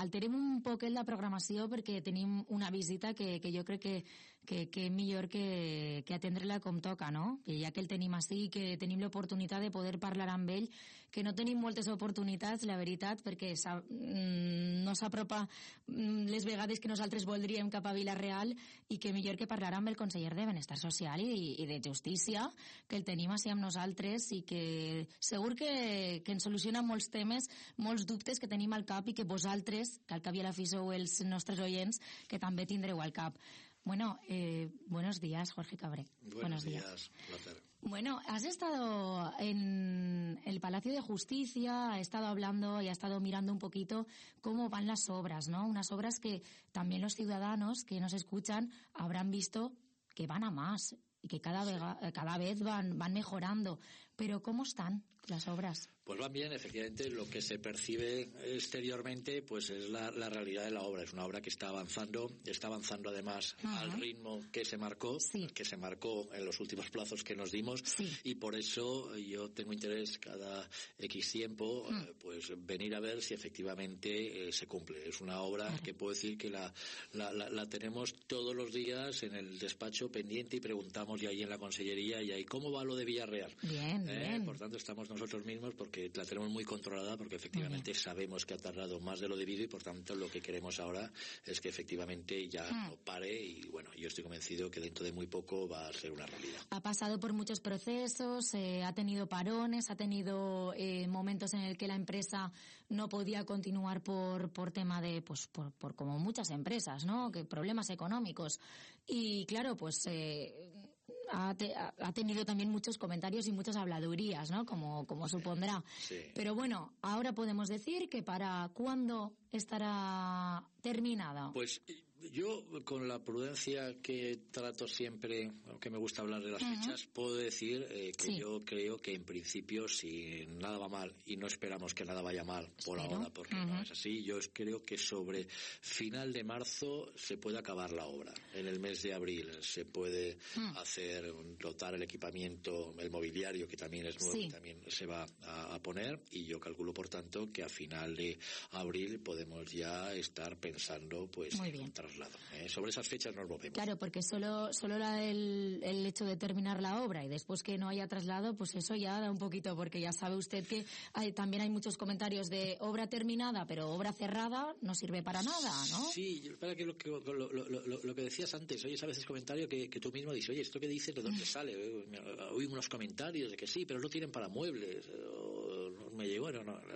alterem un poquet la programació perquè tenim una visita que jo crec que millor que atendre-la com toca, no? I ja que el tenim així, que tenim l'oportunitat de poder parlar amb ell, que no tenim moltes oportunitats, la veritat, perquè no s'apropa les vegades que nosaltres voldríem cap a Vila-real, i que millor que parlar amb el conseller de Benestar Social i de Justícia, que el tenim així amb nosaltres i que segur que ens soluciona molts temes, molts dubtes que tenim al cap i que vosaltres, que al cap i a la fi sou els nostres oients, que també tindreu al cap. Bueno, buenos días, Jorge Cabré. Buenos días, placer. Bueno, has estado en el Palacio de Justicia, has estado hablando y has estado mirando un poquito cómo van las obras, ¿no? Unas obras que también los ciudadanos que nos escuchan habrán visto que van a más y que cada vez van mejorando. Pero ¿cómo están las obras? Pues van bien, efectivamente. Lo que se percibe exteriormente pues es la realidad de la obra. Es una obra que está avanzando además al ritmo que se marcó, en los últimos plazos que nos dimos, y por eso yo tengo interés cada X tiempo pues venir a ver si efectivamente se cumple. Es una obra que puedo decir que la tenemos todos los días en el despacho pendiente y preguntamos ya ahí en la consellería y ahí cómo va lo de Villarreal. Bien. Por tanto estamos nosotros mismos porque la tenemos muy controlada, porque efectivamente sabemos que ha tardado más de lo debido y por tanto lo que queremos ahora es que efectivamente ya no pare y bueno, yo estoy convencido que dentro de muy poco va a ser una realidad. Ha pasado por muchos procesos, ha tenido parones, ha tenido momentos en el que la empresa no podía continuar por tema de, pues por como muchas empresas, ¿no? Que problemas económicos. Y claro, pues ha tenido también muchos comentarios y muchas habladurías, ¿no? Como supondrá. Sí. Pero bueno, ahora podemos decir que ¿para cuándo estará terminada? Pues yo, con la prudencia que trato siempre, aunque me gusta hablar de las fechas, puedo decir que yo creo que en principio, si nada va mal, y no esperamos que nada vaya mal por ahora, porque no es así, yo creo que sobre final de marzo se puede acabar la obra. En el mes de abril se puede hacer, dotar el equipamiento, el mobiliario, que también es nuevo, y también se va a poner, y yo calculo, por tanto, que a final de abril podemos ya estar pensando pues en un traslado. Sobre esas fechas nos movemos. Claro, porque solo el hecho de terminar la obra y después que no haya traslado, pues eso ya da un poquito, porque ya sabe usted que también hay muchos comentarios de obra terminada, pero obra cerrada no sirve para nada, ¿no? Sí, para que lo que decías antes, oyes a veces comentario que tú mismo dices, oye, ¿esto que dices de dónde sale? Oí unos comentarios de que sí, pero no tienen para muebles. Me llegó,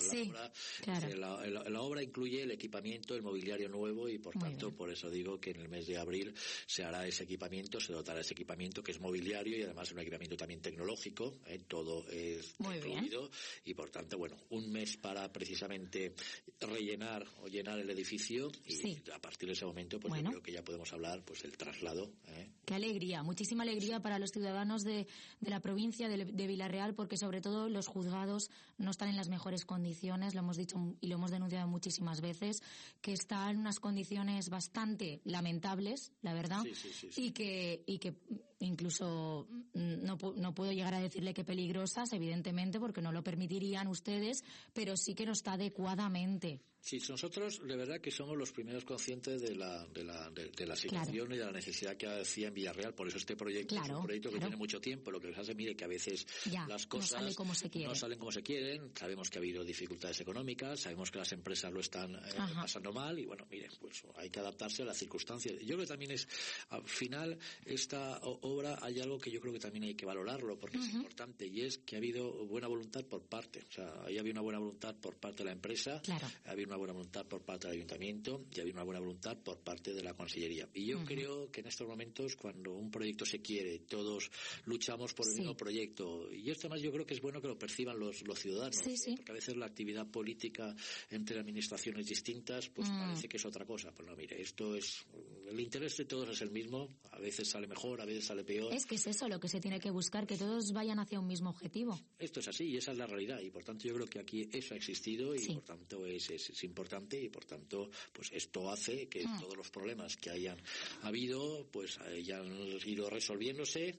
la obra incluye el equipamiento, el mobiliario nuevo y por tanto por eso digo que en el mes de abril se hará ese equipamiento, se dotará ese equipamiento que es mobiliario y además es un equipamiento también tecnológico, todo es incluido y por tanto bueno, un mes para precisamente rellenar o llenar el edificio y a partir de ese momento pues yo creo que ya podemos hablar pues del traslado. Qué alegría, muchísima alegría para los ciudadanos de la provincia de Vila-real, porque sobre todo los juzgados no están en las mejores condiciones, lo hemos dicho y lo hemos denunciado muchísimas veces, que están en unas condiciones bastante lamentables, la verdad, y que incluso no puedo llegar a decirle que peligrosas, evidentemente, porque no lo permitirían ustedes, pero sí que no está adecuadamente. Sí, nosotros de verdad que somos los primeros conscientes de la situación y de la necesidad que hacía en Villarreal, por eso este proyecto es un proyecto que tiene mucho tiempo, lo que les hace, mire, que a veces las cosas no salen como se quieren, sabemos que ha habido dificultades económicas, sabemos que las empresas lo están pasando mal y bueno, miren, pues hay que adaptarse a las circunstancias. Yo creo que también al final, esta obra hay algo que yo creo que también hay que valorarlo porque es importante y es que ha habido buena voluntad por parte, o sea, ahí había una buena voluntad por parte de la empresa, había una buena voluntad por parte del ayuntamiento y había una buena voluntad por parte de la consellería. Y yo creo que en estos momentos, cuando un proyecto se quiere, todos luchamos por el mismo proyecto. Y esto además yo creo que es bueno que lo perciban los ciudadanos, porque a veces la actividad política entre administraciones distintas, pues parece que es otra cosa. Pues no, mire, esto es el interés de todos es el mismo, a veces sale mejor, a veces sale peor. Es que es eso lo que se tiene que buscar, que todos vayan hacia un mismo objetivo. Esto es así y esa es la realidad y por tanto yo creo que aquí eso ha existido y por tanto es importante y por tanto pues esto hace que todos los problemas que hayan habido pues hayan ido resolviéndose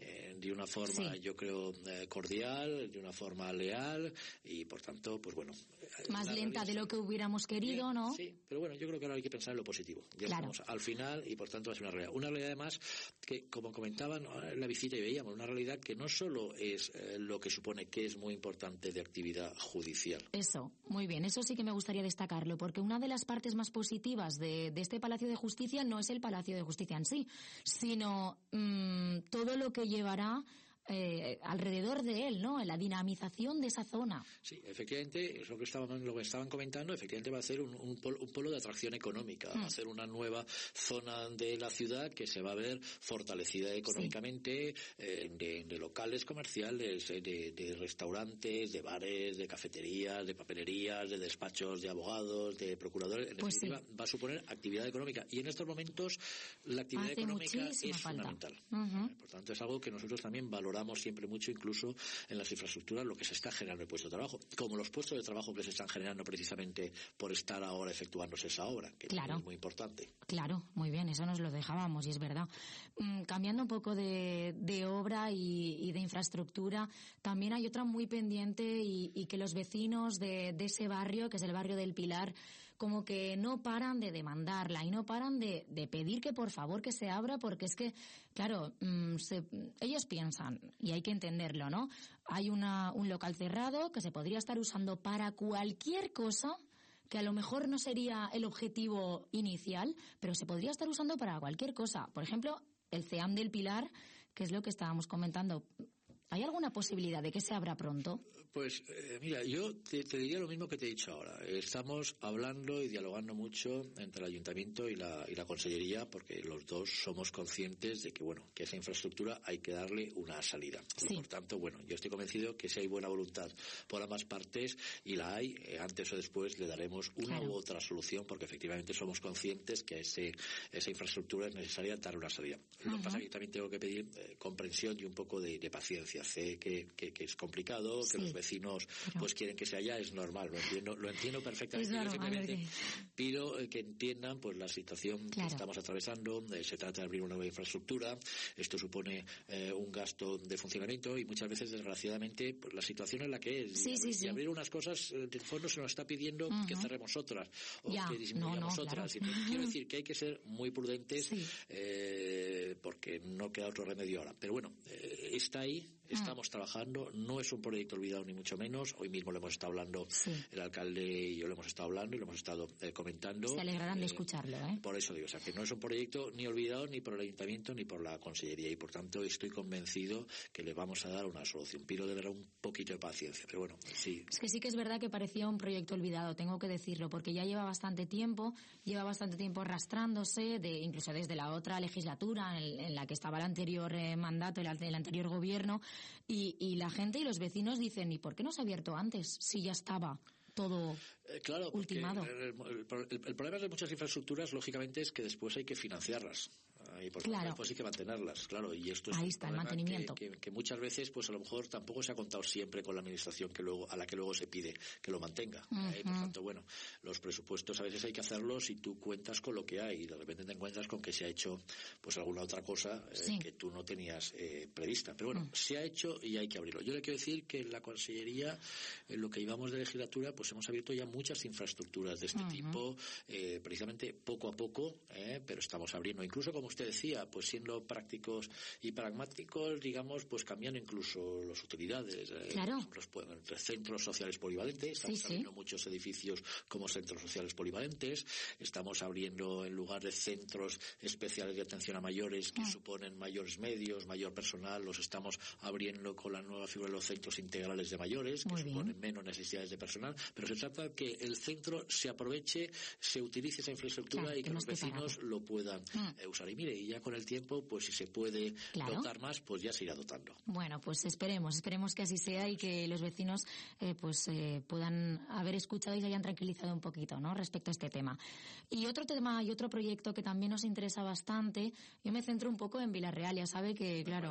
de una forma yo creo cordial, de una forma leal y por tanto pues bueno. Más lenta de lo que hubiéramos querido, ¿no? Sí, pero bueno, yo creo que ahora hay que pensar en lo positivo. Ya estamos al final y por tanto va a ser una realidad. Una realidad además que, como comentaban en la visita y veíamos, una realidad que no solo es lo que supone que es muy importante de actividad judicial. Eso, muy bien, eso sí que me gustaría destacarlo, porque una de las partes más positivas de este Palacio de Justicia no es el Palacio de Justicia en sí, sino todo lo que llevará alrededor de él, ¿no? La dinamización de esa zona. Sí, efectivamente, es lo que estaban comentando, efectivamente va a ser un polo de atracción económica, va a ser una nueva zona de la ciudad que se va a ver fortalecida económicamente, de locales comerciales, de restaurantes, de bares, de cafeterías, de papelerías, de despachos de abogados, de procuradores, en definitiva, va a suponer actividad económica y en estos momentos la actividad económica es fundamental. Por tanto, es algo que nosotros también valoramos siempre mucho, incluso en las infraestructuras, lo que se está generando de puestos de trabajo, como los puestos de trabajo que se están generando precisamente por estar ahora efectuándose esa obra, que es muy importante. Claro, muy bien, eso nos lo dejábamos y es verdad. Cambiando un poco de obra y de infraestructura, también hay otra muy pendiente y que los vecinos de ese barrio, que es el barrio del Pilar, como que no paran de demandarla y no paran de pedir que por favor que se abra, porque es que, claro, ellos piensan, y hay que entenderlo, ¿no? Hay un local cerrado que se podría estar usando para cualquier cosa, que a lo mejor no sería el objetivo inicial, pero se podría estar usando para cualquier cosa. Por ejemplo, el CEAM del Pilar, que es lo que estábamos comentando. ¿Hay alguna posibilidad de que se abra pronto? Pues mira, yo te diría lo mismo que te he dicho ahora. Estamos hablando y dialogando mucho entre el Ayuntamiento y la Consellería porque los dos somos conscientes de que, bueno, que esa infraestructura hay que darle una salida. Y por tanto, bueno, yo estoy convencido que si hay buena voluntad por ambas partes y la hay, antes o después le daremos una u otra solución porque efectivamente somos conscientes que esa infraestructura es necesaria darle una salida. Lo que pasa es que también tengo que pedir comprensión y un poco de paciencia. Sé que es complicado, que los vecinos pues quieren que sea ya, es normal, lo entiendo perfectamente. Yo simplemente pido que entiendan pues la situación que estamos atravesando. Se trata de abrir una nueva infraestructura, esto supone un gasto de funcionamiento y muchas veces desgraciadamente pues, la situación es la que es y abrir unas cosas del fondo se nos está pidiendo que cerremos otras o que disminuyamos otras. Quiero decir que hay que ser muy prudentes porque no queda otro remedio ahora, pero bueno, está ahí. Estamos trabajando, no es un proyecto olvidado ni mucho menos. Hoy mismo lo hemos estado hablando, el alcalde y yo lo hemos estado hablando y lo hemos estado comentando. Se alegrarán de escucharlo, ¿eh? Por eso digo, o sea, que no es un proyecto ni olvidado ni por el Ayuntamiento ni por la Consellería y por tanto estoy convencido que le vamos a dar una solución. Pido de verdad un poquito de paciencia, pero bueno, sí. Es que sí que es verdad que parecía un proyecto olvidado, tengo que decirlo, porque ya lleva bastante tiempo arrastrándose, incluso desde la otra legislatura en la que estaba el anterior mandato, el anterior gobierno. Y la gente y los vecinos dicen, ¿y por qué no se ha abierto antes? Si ya estaba todo ultimado. El problema de muchas infraestructuras, lógicamente, es que después hay que financiarlas. Y por tanto después hay que mantenerlas, claro, y esto es ahí está el mantenimiento que muchas veces pues a lo mejor tampoco se ha contado siempre con la administración a la que luego se pide que lo mantenga. Por tanto, bueno, los presupuestos a veces hay que hacerlos y tú cuentas con lo que hay y de repente te encuentras con que se ha hecho pues alguna otra cosa que tú no tenías prevista, pero bueno, se ha hecho y hay que abrirlo. Yo le quiero decir que en la Consellería, en lo que llevamos de legislatura, pues hemos abierto ya muchas infraestructuras de este tipo, precisamente poco a poco, pero estamos abriendo, incluso como usted decía, pues siendo prácticos y pragmáticos, digamos, pues cambiando incluso las utilidades. Los centros sociales polivalentes, estamos abriendo muchos edificios como centros sociales polivalentes, estamos abriendo en lugar de centros especiales de atención a mayores que suponen mayores medios, mayor personal, los estamos abriendo con la nueva figura de los centros integrales de mayores, que suponen menos necesidades de personal, pero se trata de que que el centro se aproveche, se utilice esa infraestructura y que los vecinos lo puedan usar. Y mire, y ya con el tiempo, pues si se puede dotar más, pues ya se irá dotando. Bueno, pues esperemos que así sea y que los vecinos puedan haber escuchado y se hayan tranquilizado un poquito, ¿no?, respecto a este tema. Y otro tema y otro proyecto que también nos interesa bastante, yo me centro un poco en Vila-real, ya sabe que, claro,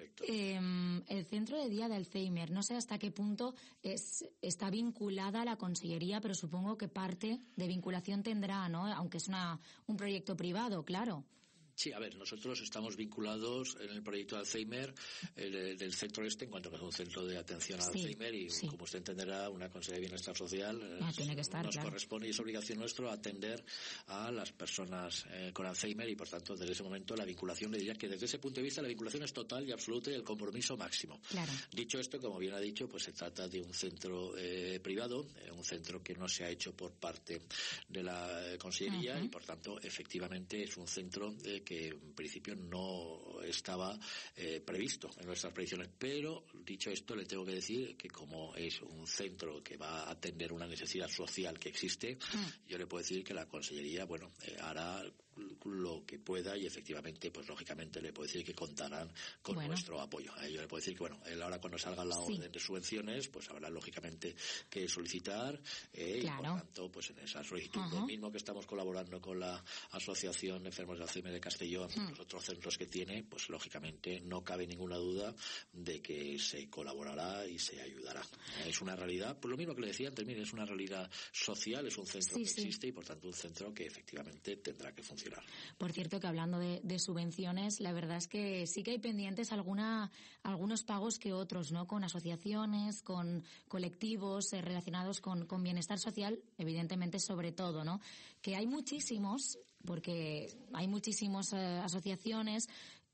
el Centro de Día de Alzheimer, no sé hasta qué punto está vinculada a la Consellería, pero supongo que parte de vinculación tendrá, ¿no?, aunque es un proyecto privado, claro. Sí, a ver, nosotros estamos vinculados en el proyecto de Alzheimer del Centro Este, en cuanto que es un centro de atención al Alzheimer y, como usted entenderá, una Consejería de Bienestar Social tiene que estar, nos corresponde y es obligación nuestra atender a las personas con Alzheimer y, por tanto, desde ese momento la vinculación, le diría que desde ese punto de vista la vinculación es total y absoluta y el compromiso máximo. Claro. Dicho esto, como bien ha dicho, pues se trata de un centro privado, un centro que no se ha hecho por parte de la Consellería y, por tanto, efectivamente es un centro que en principio no estaba previsto en nuestras previsiones. Pero, dicho esto, le tengo que decir que como es un centro que va a atender una necesidad social que existe, yo le puedo decir que la Consellería, hará lo que pueda y efectivamente, pues lógicamente le puedo decir que contarán con nuestro apoyo. Yo le puedo decir que, él ahora cuando salga la orden de subvenciones, pues habrá lógicamente que solicitar y por tanto, pues en esa solicitud, lo mismo que estamos colaborando con la Asociación de Enfermos de Alzheimer de Castellón, los otros centros que tiene, pues lógicamente no cabe ninguna duda de que se colaborará y se ayudará. Es una realidad, pues lo mismo que le decía antes, mire, es una realidad social, es un centro que existe y por tanto un centro que efectivamente tendrá que funcionar. Por cierto, que hablando de subvenciones, la verdad es que sí que hay pendientes algunos pagos que otros, ¿no?, con asociaciones, con colectivos relacionados con bienestar social, evidentemente sobre todo, ¿no?, que hay muchísimos, porque hay muchísimas asociaciones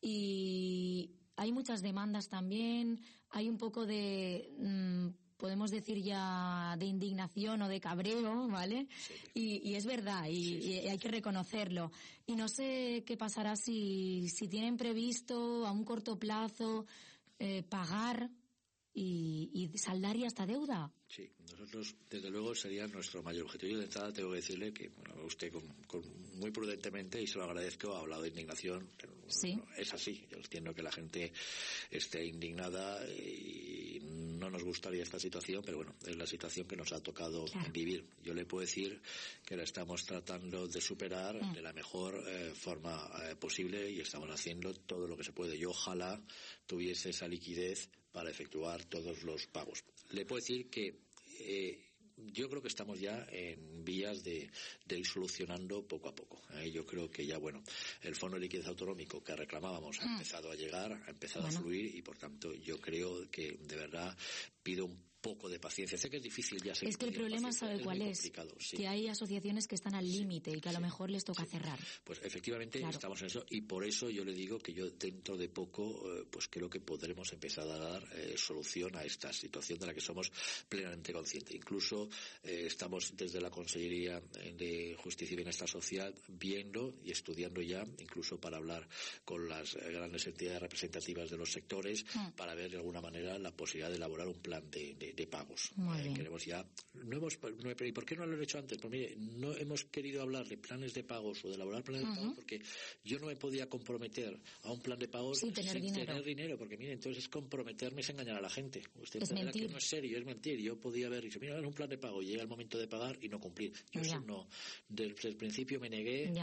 y hay muchas demandas también, hay un poco de podemos decir ya de indignación o de cabreo, ¿vale? Sí. Y es verdad, y hay que reconocerlo. Y no sé qué pasará si tienen previsto a un corto plazo pagar y saldar ya esta deuda. Sí, nosotros desde luego sería nuestro mayor objetivo. Yo de entrada tengo que decirle que usted muy prudentemente, y se lo agradezco, ha hablado de indignación. Sí. Es así, yo entiendo que la gente esté indignada y no nos gustaría esta situación, pero es la situación que nos ha tocado vivir. Yo le puedo decir que la estamos tratando de superar de la mejor forma posible y estamos haciendo todo lo que se puede. Yo ojalá tuviese esa liquidez para efectuar todos los pagos. Le puedo decir que yo creo que estamos ya en vías de ir solucionando poco a poco. Yo creo que ya, el Fondo de Liquidez Autonómico que reclamábamos ha empezado a llegar, ha empezado a fluir y, por tanto, yo creo que, de verdad, pido un poco de paciencia. Sé que es difícil ya. Es que el problema, ¿sabe cuál es? Sí. Que hay asociaciones que están al límite y que a lo mejor les toca cerrar. Pues efectivamente estamos en eso y por eso yo le digo que yo dentro de poco pues creo que podremos empezar a dar solución a esta situación de la que somos plenamente conscientes. Incluso estamos desde la Consellería de Justicia y Bienestar Social viendo y estudiando ya, incluso para hablar con las grandes entidades representativas de los sectores, para ver de alguna manera la posibilidad de elaborar un plan de pagos. Queremos ya, ¿y por qué no lo han hecho antes? Pues mire, no hemos querido hablar de planes de pagos o de elaborar planes de pagos porque yo no me podía comprometer a un plan de pagos sin tener dinero, porque mire, entonces comprometerme es engañar a la gente. Usted entenderá que no es serio, es mentir. Yo podía haber dicho, mira, es un plan de pago, llega el momento de pagar y no cumplir. Yo eso no, desde el principio me negué,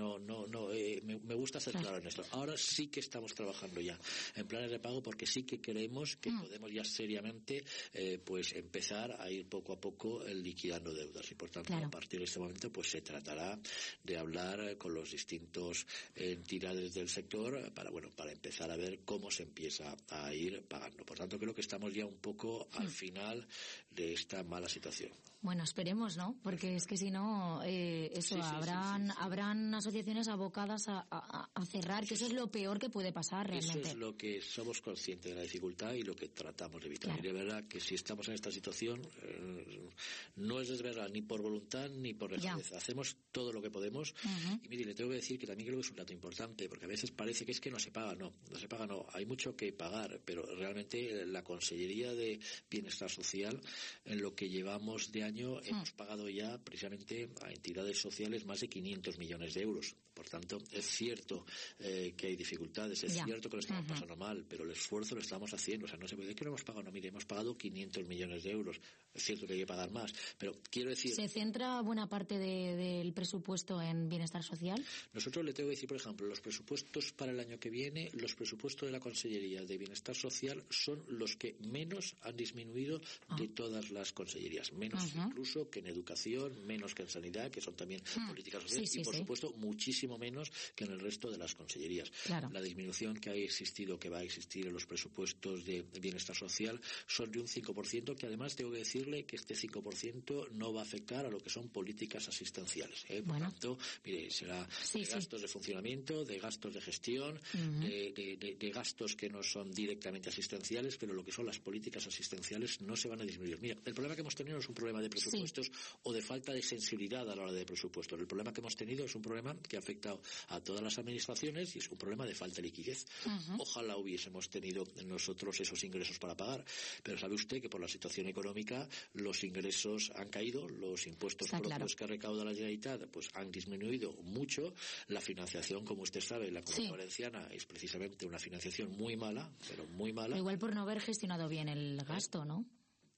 me gusta ser claro en esto. Ahora sí que estamos trabajando ya en planes de pago porque sí que creemos que podemos ya seriamente pues empezar a ir poco a poco liquidando deudas y por tanto a partir de este momento pues se tratará de hablar con los distintos entidades del sector para empezar a ver cómo se empieza a ir pagando. Por tanto creo que estamos ya un poco al final de esta mala situación. Bueno, esperemos, ¿no? Porque es que si no, habrán asociaciones abocadas a cerrar, que eso es lo peor que puede pasar realmente. Eso es lo que somos conscientes de la dificultad y lo que tratamos de evitar. Y de verdad que si estamos en esta situación, no es desverdad ni por voluntad ni por dejadez. Hacemos todo lo que podemos. Y mire, le tengo que decir que también creo que es un dato importante, porque a veces parece que es que no se paga. No se paga, no. Hay mucho que pagar, pero realmente la Consellería de Bienestar Social, en lo que llevamos de año, año hemos pagado ya precisamente a entidades sociales más de 500 millones de euros. Por tanto, es cierto que hay dificultades, es cierto que lo estamos pasando mal, pero el esfuerzo lo estamos haciendo. O sea, no se puede decir que no hemos pagado. No, mire, hemos pagado 500 millones de euros. Es cierto que hay que pagar más, pero quiero decir... ¿Se centra buena parte del presupuesto en bienestar social? Nosotros le tengo que decir, por ejemplo, los presupuestos para el año que viene, los presupuestos de la Consellería de Bienestar Social son los que menos han disminuido de todas las consellerías. Menos incluso que en educación, menos que en sanidad, que son también políticas sociales, y por supuesto muchísimo menos que en el resto de las consellerías. Claro. La disminución que ha existido, que va a existir en los presupuestos de bienestar social son de un 5%, que además tengo que decirle que este 5% no va a afectar a lo que son políticas asistenciales. Por tanto, mire, será de gastos de funcionamiento, de gastos de gestión, de gastos que no son directamente asistenciales, pero lo que son las políticas asistenciales no se van a disminuir. Mira, el problema que hemos tenido no es un problema de presupuestos o de falta de sensibilidad a la hora de presupuestos. El problema que hemos tenido es un problema que afecta a todas las administraciones y es un problema de falta de liquidez. Ojalá hubiésemos tenido nosotros esos ingresos para pagar, pero sabe usted que por la situación económica los ingresos han caído, los impuestos propios que recauda la Generalitat pues han disminuido mucho, la financiación, como usted sabe, en la Comunidad Valenciana es precisamente una financiación muy mala, pero muy mala. Pero igual por no haber gestionado bien el gasto, ¿no?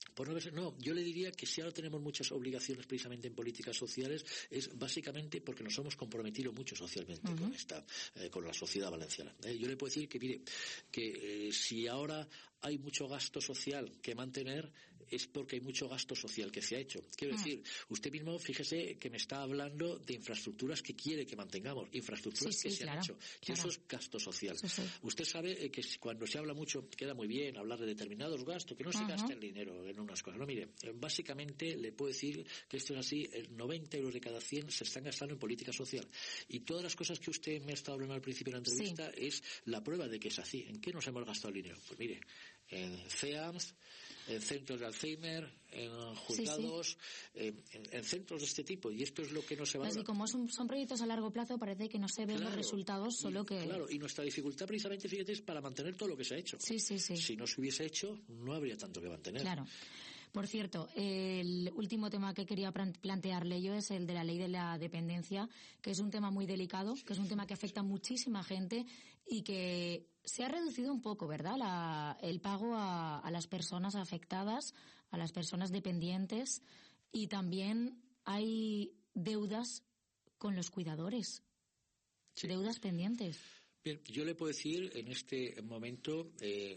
No, yo le diría que si ahora tenemos muchas obligaciones precisamente en políticas sociales es básicamente porque nos hemos comprometido mucho socialmente con la sociedad valenciana. Yo le puedo decir que mire que si ahora hay mucho gasto social que mantener es porque hay mucho gasto social que se ha hecho. Quiero decir, usted mismo, fíjese que me está hablando de infraestructuras que quiere que mantengamos, infraestructuras que se han hecho. Y eso es gasto social. Usted sabe que cuando se habla mucho, queda muy bien hablar de determinados gastos, que no se gasta el dinero en unas cosas. No, mire, básicamente le puedo decir que esto es así, 90 euros de cada 100 se están gastando en política social. Y todas las cosas que usted me ha estado hablando al principio de la entrevista es la prueba de que es así. ¿En qué nos hemos gastado el dinero? Pues mire, en CEAMS, en centros de Alzheimer, en juzgados, en centros de este tipo. Y esto es lo que no se va a dar. Y como son proyectos a largo plazo, parece que no se ven los resultados, solo que... Claro, y nuestra dificultad precisamente, fíjate, es para mantener todo lo que se ha hecho. Si no se hubiese hecho, no habría tanto que mantener. Claro. Por cierto, el último tema que quería plantearle yo es el de la ley de la dependencia, que es un tema muy delicado, que es un tema que afecta a muchísima gente y que se ha reducido un poco, ¿verdad?, el pago a las personas afectadas, a las personas dependientes, y también hay deudas con los cuidadores, deudas pendientes. Bien, yo le puedo decir en este momento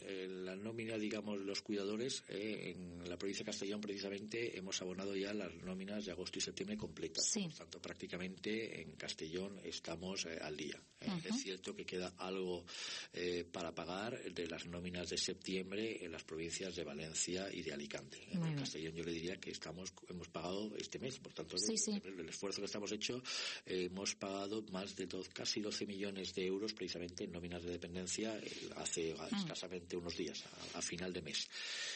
la nómina, digamos, los cuidadores en la provincia de Castellón precisamente hemos abonado ya las nóminas de agosto y septiembre completas. Por tanto, prácticamente en Castellón estamos al día. Es cierto que queda algo para pagar de las nóminas de septiembre en las provincias de Valencia y de Alicante. En Castellón yo le diría que hemos pagado este mes, por tanto el esfuerzo que estamos hecho hemos pagado más de casi 12 millones de euros precisamente en nóminas de dependencia hace escasamente unos días, a final de mes.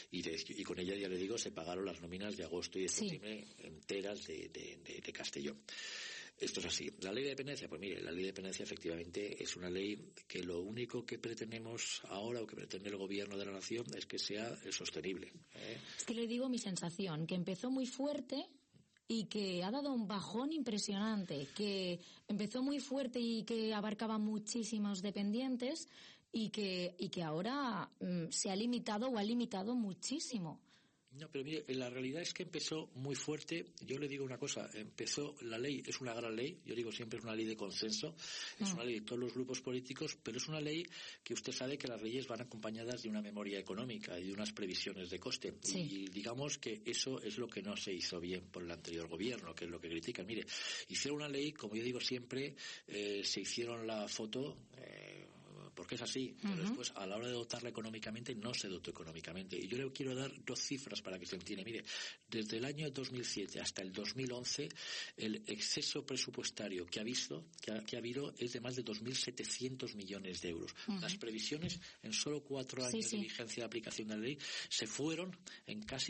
Y con ella, ya le digo, se pagaron las nóminas de agosto y de septiembre enteras de Castellón. Esto es así. La ley de dependencia, pues mire, la ley de dependencia efectivamente es una ley que lo único que pretendemos ahora o que pretende el gobierno de la nación es que sea sostenible. Es que le digo mi sensación, que empezó muy fuerte y que ha dado un bajón impresionante, que empezó muy fuerte y que abarcaba muchísimos dependientes y que ahora se ha limitado o ha limitado muchísimo. No, pero mire, la realidad es que empezó muy fuerte. Yo le digo una cosa, la ley es una gran ley, yo digo siempre es una ley de consenso, es una ley de todos los grupos políticos, pero es una ley que usted sabe que las leyes van acompañadas de una memoria económica y de unas previsiones de coste. Y digamos que eso es lo que no se hizo bien por el anterior gobierno, que es lo que critican. Mire, hicieron una ley, como yo digo siempre, se hicieron la foto... porque es así, pero después a la hora de dotarla económicamente no se dotó económicamente. Y yo le quiero dar dos cifras para que se entienda. Mire, desde el año 2007 hasta el 2011 el exceso presupuestario que ha habido es de más de 2.700 millones de euros. Las previsiones en solo 4 años de vigencia de aplicación de la ley se fueron en casi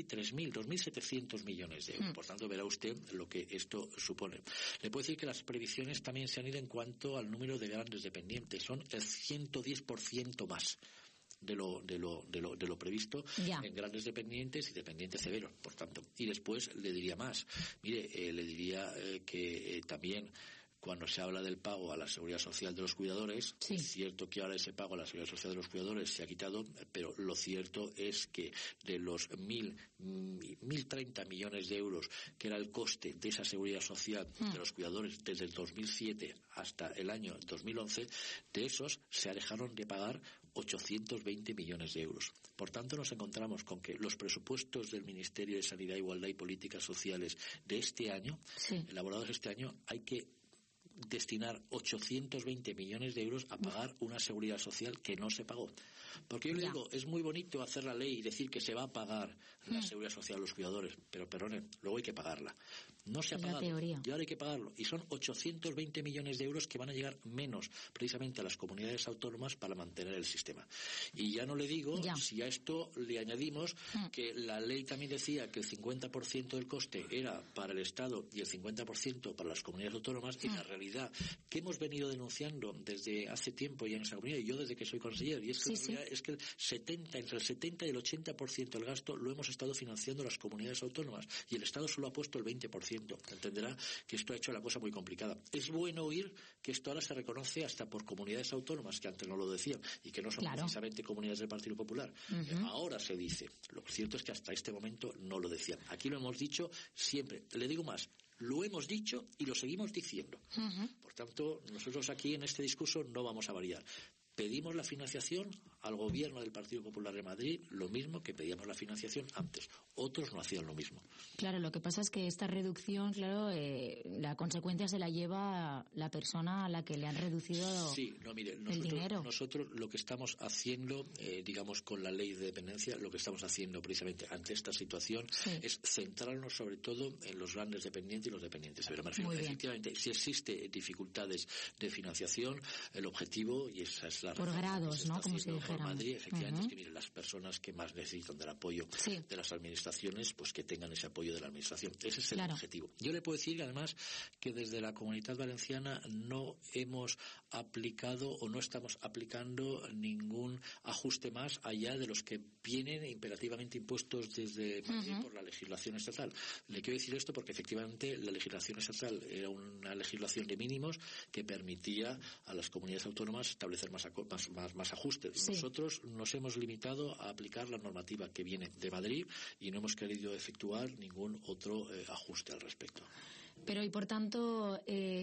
2.700 millones de euros. Por tanto, verá usted lo que esto supone. Le puedo decir que las previsiones también se han ido en cuanto al número de grandes dependientes. Son el 110% más de lo previsto en grandes dependientes y dependientes severos, por tanto. Y después le diría más. Mire, le diría que también cuando se habla del pago a la seguridad social de los cuidadores, es cierto que ahora ese pago a la seguridad social de los cuidadores se ha quitado, pero lo cierto es que de los 1.030 millones de euros que era el coste de esa seguridad social de los cuidadores desde el 2007 hasta el año 2011, de esos se dejaron de pagar 820 millones de euros. Por tanto, nos encontramos con que los presupuestos del Ministerio de Sanidad, Igualdad y Políticas Sociales de este año, elaborados este año, hay que destinar 820 millones de euros a pagar una seguridad social que no se pagó. Porque yo le digo, es muy bonito hacer la ley y decir que se va a pagar la seguridad social a los cuidadores, pero perdonen, luego hay que pagarla. No se ha pagado y ahora hay que pagarlo. Y son 820 millones de euros que van a llegar menos precisamente a las comunidades autónomas para mantener el sistema. Y ya no le digo si a esto le añadimos que la ley también decía que el 50% del coste era para el Estado y el 50% para las comunidades autónomas, y la realidad que hemos venido denunciando desde hace tiempo ya en esa comunidad, y yo desde que soy consejero, y es que es que entre el 70 y el 80% del gasto lo hemos estado financiando las comunidades autónomas y el Estado solo ha puesto el 20%. Entenderá que esto ha hecho la cosa muy complicada. Es bueno oír que esto ahora se reconoce hasta por comunidades autónomas que antes no lo decían y que no son precisamente comunidades del Partido Popular. Ahora se dice. Lo cierto es que hasta este momento no lo decían. Aquí lo hemos dicho siempre. Le digo más. Lo hemos dicho y lo seguimos diciendo. Por tanto, nosotros aquí en este discurso no vamos a variar. Pedimos la financiación al gobierno del Partido Popular de Madrid, lo mismo que pedíamos la financiación antes. Otros no hacían lo mismo. Claro, lo que pasa es que esta reducción, la consecuencia se la lleva la persona a la que le han reducido el dinero. Nosotros lo que estamos haciendo, digamos, con la ley de dependencia, lo que estamos haciendo precisamente ante esta situación es centrarnos sobre todo en los grandes dependientes y los dependientes. Pero me refiero, efectivamente, si existe dificultades de financiación, el objetivo, y esa es la por grados, ¿no? Como si dijéramos. Madrid, efectivamente, es que miren, las personas que más necesitan del apoyo de las administraciones, pues que tengan ese apoyo de la administración. Ese es el objetivo. Yo le puedo decir, además, que desde la Comunidad Valenciana no hemos aplicado o no estamos aplicando ningún ajuste más allá de los que vienen imperativamente impuestos desde Madrid por la legislación estatal. Le quiero decir esto porque efectivamente la legislación estatal era una legislación de mínimos que permitía a las comunidades autónomas establecer más ajustes. Nosotros nos hemos limitado a aplicar la normativa que viene de Madrid y no hemos querido efectuar ningún otro ajuste al respecto. Pero y por tanto,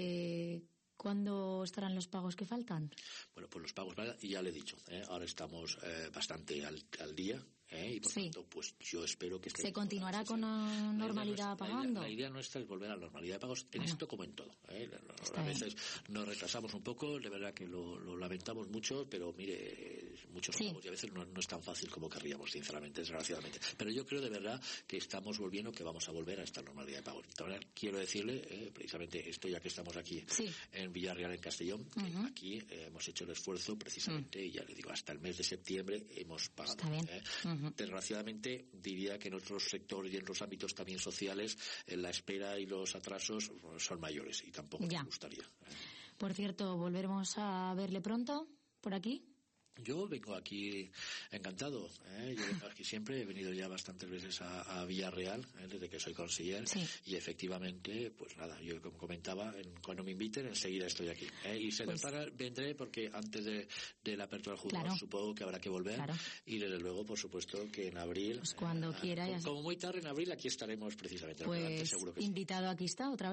¿cuándo estarán los pagos que faltan? Bueno, pues los pagos, ya le he dicho, ahora estamos bastante al día. Y por tanto, pues yo espero que ¿se continuará con la normalidad pagando? La idea nuestra es volver a la normalidad de pagos en esto como en todo. A veces nos retrasamos un poco, de verdad que lo lamentamos mucho, pero mire, muchos pagos y a veces no es tan fácil como querríamos, sinceramente, desgraciadamente. Pero yo creo de verdad que estamos volviendo, que vamos a volver a esta normalidad de pagos. También quiero decirle, precisamente esto ya que estamos aquí en Villarreal, en Castellón, que aquí hemos hecho el esfuerzo precisamente, y ya le digo, hasta el mes de septiembre hemos pagado. Está bien. Desgraciadamente diría que en otros sectores y en otros ámbitos también sociales la espera y los atrasos son mayores y tampoco me gustaría. Por cierto, ¿volveremos a verle pronto por aquí? Yo vengo aquí encantado, yo vengo aquí siempre, he venido ya bastantes veces a Villarreal, desde que soy consejero, y efectivamente, pues nada, yo como comentaba, cuando me inviten enseguida estoy aquí, y vendré porque antes de la apertura del juzgado supongo que habrá que volver, y desde luego, por supuesto, que en abril, pues cuando quiera, como muy tarde en abril, aquí estaremos precisamente, pues seguro que invitado aquí está otra vez.